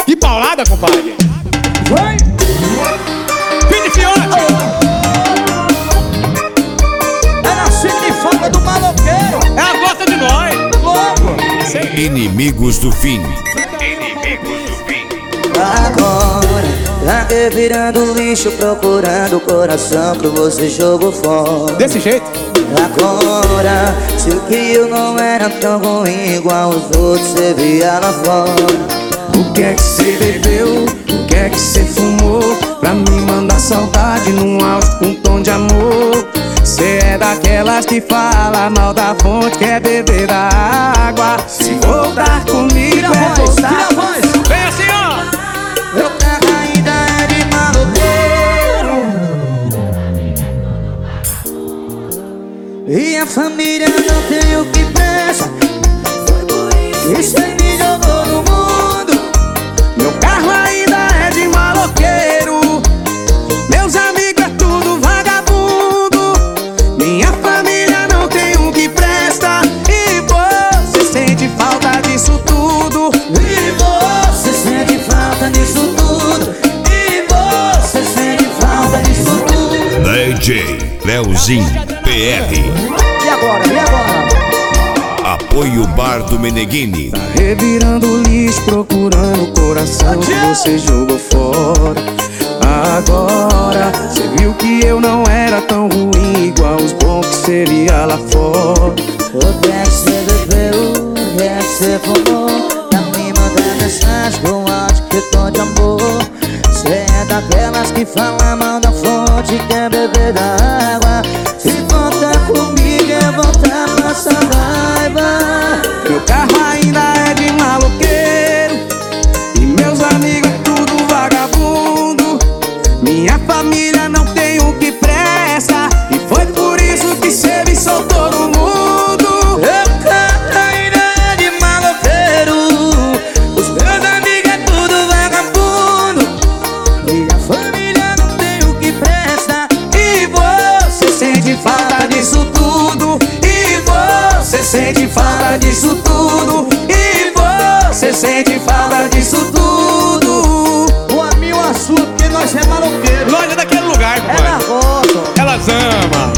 Que paulada, compadre. Vai! Fini Fiote. É nascido de fama do maloqueiro. Ela gosta de nós. Louco! Inimigos do fim. Agora, tá que virando lixo, procurando o coração que você jogou fora. Desse jeito. Agora, se o que eu não era tão ruim igual os outros, você via lá fora. O que é que você bebeu? O que é que você fumou? Pra me mandar saudade num áudio com tom de amor. Cê é daquelas que fala mal da fonte, quer beber da água. Se voltar comigo Tira a é voz, tira voltar. a voz! Vem assim, ó. Meu carro ainda é de maloqueiro e a família não tem o que presta. E cê me jogou no mundo. Meu carro ainda é de maloqueiro. Meus amigos é tudo vagabundo. Minha família não tem um que presta. E você sente falta disso tudo. E você sente falta disso tudo. E você sente falta disso tudo. DJ Leozinho PR. E agora? E agora? Apoio Bar do Meneghini. Revirando lixo, procurando o coração que você jogou fora. Agora, cê viu que eu não era tão ruim igual os bons que seria lá fora. O que é que cê bebeu? O que é que cê fumou? Tá me mandando mensagem com áudio que tô de amor. Cê é daquelas que fala mal da fonte, quer beber da água. Se voltar comigo é voltar pra essa raiva. Meu carro ainda é de maloqueiro e meus amigos é tudo vagabundo. Minha família não tem o que presta. E foi por isso que cê me soltou no mundo. Meu carro ainda é de maloqueiro. Os meus amigos é tudo vagabundo. Minha família não tem o que presta. E você sente falta disso tudo. E você sente falta disso tudo. E você sente falta disso tudo. O amigo assunto que nós é maloqueiro. Loja daquele lugar, É na compadre. roça. Elas amam.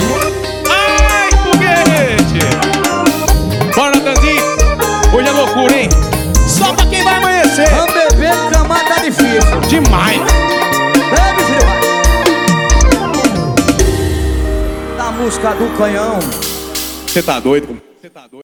Ai, foguete. Bora, Natanzinho. Hoje é loucura, hein? Só pra quem vai amanhecer. Vamos beber, camar tá difícil. Demais. Bebe, filho. Da música do canhão. Você tá doido? Você tá doido?